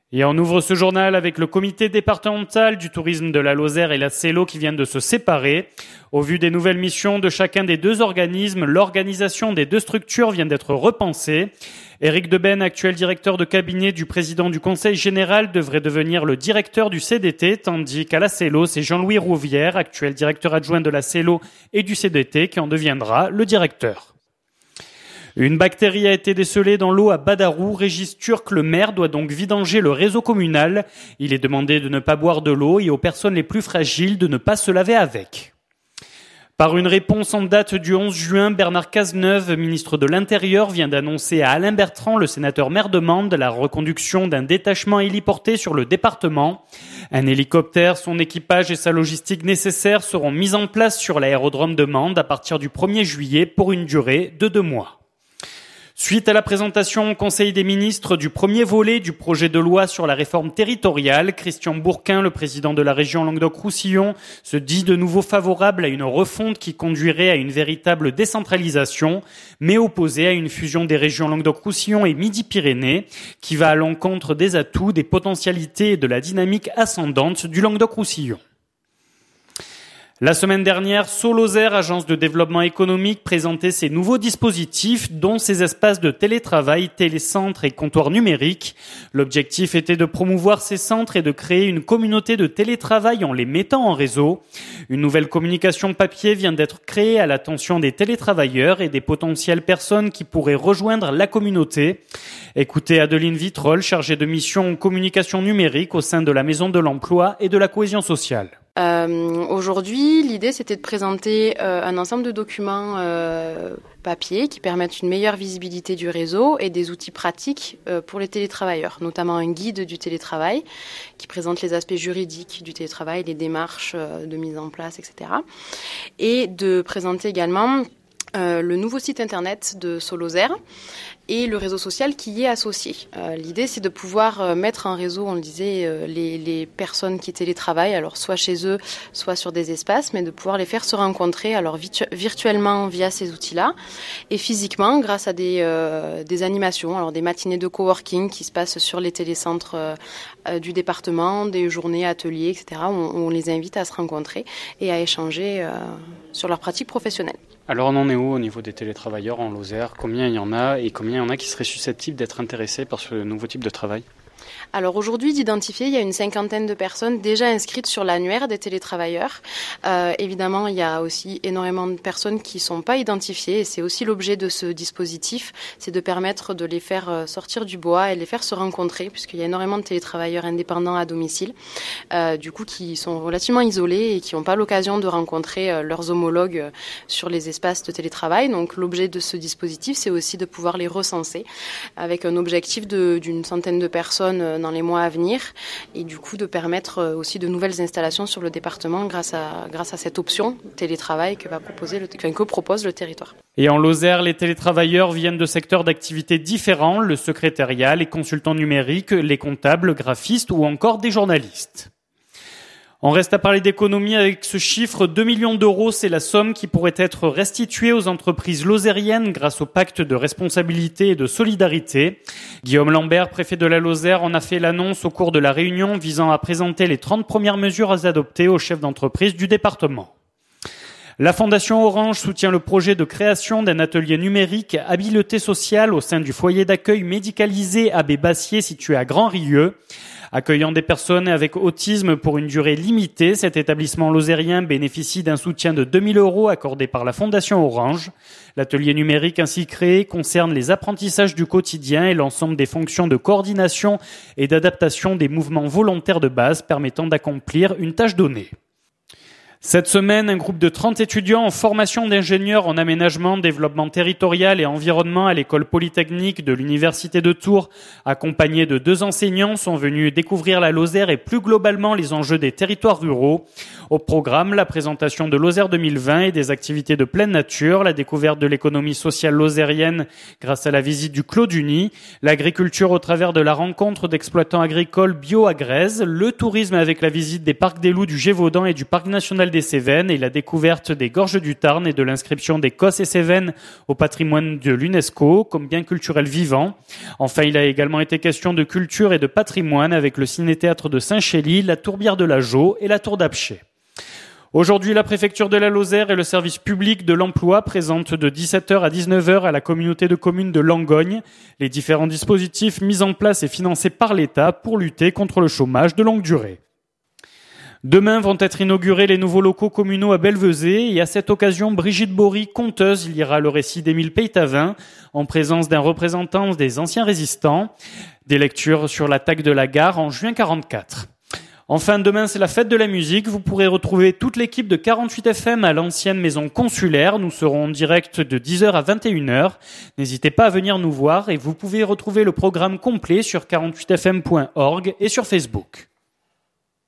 Et on ouvre ce journal avec le comité départemental du tourisme de la Lozère et la Célo qui viennent de se séparer. Au vu des nouvelles missions de chacun des deux organismes, l'organisation des deux structures vient d'être repensée. Éric Deben, actuel directeur de cabinet du président du Conseil général, devrait devenir le directeur du CDT, tandis qu'à la Célo, c'est Jean-Louis Rouvière, actuel directeur adjoint de la Célo et du CDT, qui en deviendra le directeur. Une bactérie a été décelée dans l'eau à Badarou. Régis Turc, le maire, doit donc vidanger le réseau communal. Il est demandé de ne pas boire de l'eau et aux personnes les plus fragiles de ne pas se laver avec. Par une réponse en date du 11 juin, Bernard Cazeneuve, ministre de l'Intérieur, vient d'annoncer à Alain Bertrand, le sénateur maire de Mende, la reconduction d'un détachement héliporté sur le département. Un hélicoptère, son équipage et sa logistique nécessaires seront mis en place sur l'aérodrome de Mende à partir du 1er juillet pour une durée de 2 mois. Suite à la présentation au Conseil des ministres du premier volet du projet de loi sur la réforme territoriale, Christian Bourquin, le président de la région Languedoc-Roussillon, se dit de nouveau favorable à une refonte qui conduirait à une véritable décentralisation, mais opposé à une fusion des régions Languedoc-Roussillon et Midi-Pyrénées, qui va à l'encontre des atouts, des potentialités et de la dynamique ascendante du Languedoc-Roussillon. La semaine dernière, Solozère, agence de développement économique, présentait ses nouveaux dispositifs, dont ses espaces de télétravail, télécentres et comptoirs numériques. L'objectif était de promouvoir ces centres et de créer une communauté de télétravail en les mettant en réseau. Une nouvelle communication papier vient d'être créée à l'attention des télétravailleurs et des potentielles personnes qui pourraient rejoindre la communauté. Écoutez Adeline Vitrolles, chargée de mission en communication numérique au sein de la Maison de l'Emploi et de la Cohésion sociale. Aujourd'hui, l'idée c'était de présenter un ensemble de documents papier qui permettent une meilleure visibilité du réseau et des outils pratiques pour les télétravailleurs, notamment un guide du télétravail qui présente les aspects juridiques du télétravail, les démarches de mise en place, etc. Et de présenter également le nouveau site internet de Solozère et le réseau social qui y est associé. L'idée, c'est de pouvoir mettre en réseau, on le disait, les personnes qui télétravaillent, alors soit chez eux, soit sur des espaces, mais de pouvoir les faire se rencontrer, alors virtuellement via ces outils-là, et physiquement grâce à des animations, alors des matinées de coworking qui se passent sur les télécentres du département, des journées, ateliers, etc., où on les invite à se rencontrer et à échanger sur leurs pratiques professionnelles. Alors on en est où au niveau des télétravailleurs en Lozère ? Combien il y en a et combien il y en a qui seraient susceptibles d'être intéressés par ce nouveau type de travail ? Alors aujourd'hui, d'identifier, il y a une 50aine de personnes déjà inscrites sur l'annuaire des télétravailleurs. Évidemment, il y a aussi énormément de personnes qui ne sont pas identifiées et c'est aussi l'objet de ce dispositif, c'est de permettre de les faire sortir du bois et de les faire se rencontrer puisqu'il y a énormément de télétravailleurs indépendants à domicile, du coup qui sont relativement isolés et qui n'ont pas l'occasion de rencontrer leurs homologues sur les espaces de télétravail. Donc l'objet de ce dispositif, c'est aussi de pouvoir les recenser avec un objectif d'une centaine de personnes dans les mois à venir et du coup de permettre aussi de nouvelles installations sur le département grâce à cette option télétravail que propose le territoire. Et en Lozère, les télétravailleurs viennent de secteurs d'activité différents, le secrétariat, les consultants numériques, les comptables, graphistes ou encore des journalistes. On reste à parler d'économie avec ce chiffre, 2 millions d'euros, c'est la somme qui pourrait être restituée aux entreprises lozériennes grâce au pacte de responsabilité et de solidarité. Guillaume Lambert, préfet de la Lozère, en a fait l'annonce au cours de la réunion visant à présenter les 30 premières mesures à adopter aux chefs d'entreprise du département. La Fondation Orange soutient le projet de création d'un atelier numérique habileté sociale au sein du foyer d'accueil médicalisé Abbé Bassier situé à Grand-Rieux. Accueillant des personnes avec autisme pour une durée limitée, cet établissement lozérien bénéficie d'un soutien de 2 000 € accordé par la Fondation Orange. L'atelier numérique ainsi créé concerne les apprentissages du quotidien et l'ensemble des fonctions de coordination et d'adaptation des mouvements volontaires de base permettant d'accomplir une tâche donnée. Cette semaine, un groupe de 30 étudiants en formation d'ingénieurs en aménagement, développement territorial et environnement à l'école polytechnique de l'Université de Tours, accompagnés de 2 enseignants, sont venus découvrir la Lozère et plus globalement les enjeux des territoires ruraux. Au programme, la présentation de Lozère 2020 et des activités de pleine nature, la découverte de l'économie sociale lozérienne grâce à la visite du Clos du Nid, l'agriculture au travers de la rencontre d'exploitants agricoles bio à Grèze, le tourisme avec la visite des parcs des loups du Gévaudan et du parc national mondiale des Cévennes et la découverte des gorges du Tarn et de l'inscription des Cosses et Cévennes au patrimoine de l'UNESCO comme bien culturel vivant. Enfin, il a également été question de culture et de patrimoine avec le ciné-théâtre de Saint-Chély, la tourbière de la Jaux et la tour d'Apcher. Aujourd'hui, la préfecture de la Lozère et le service public de l'emploi présentent de 17h à 19h à la communauté de communes de Langogne les différents dispositifs mis en place et financés par l'État pour lutter contre le chômage de longue durée. Demain vont être inaugurés les nouveaux locaux communaux à Belvezé et à cette occasion, Brigitte Bory, conteuse, lira le récit d'Émile Peytavin en présence d'un représentant des anciens résistants, des lectures sur l'attaque de la gare en juin 1944. Enfin, demain, c'est la fête de la musique. Vous pourrez retrouver toute l'équipe de 48 FM à l'ancienne maison consulaire. Nous serons en direct de 10h à 21h. N'hésitez pas à venir nous voir et vous pouvez retrouver le programme complet sur 48fm.org et sur Facebook.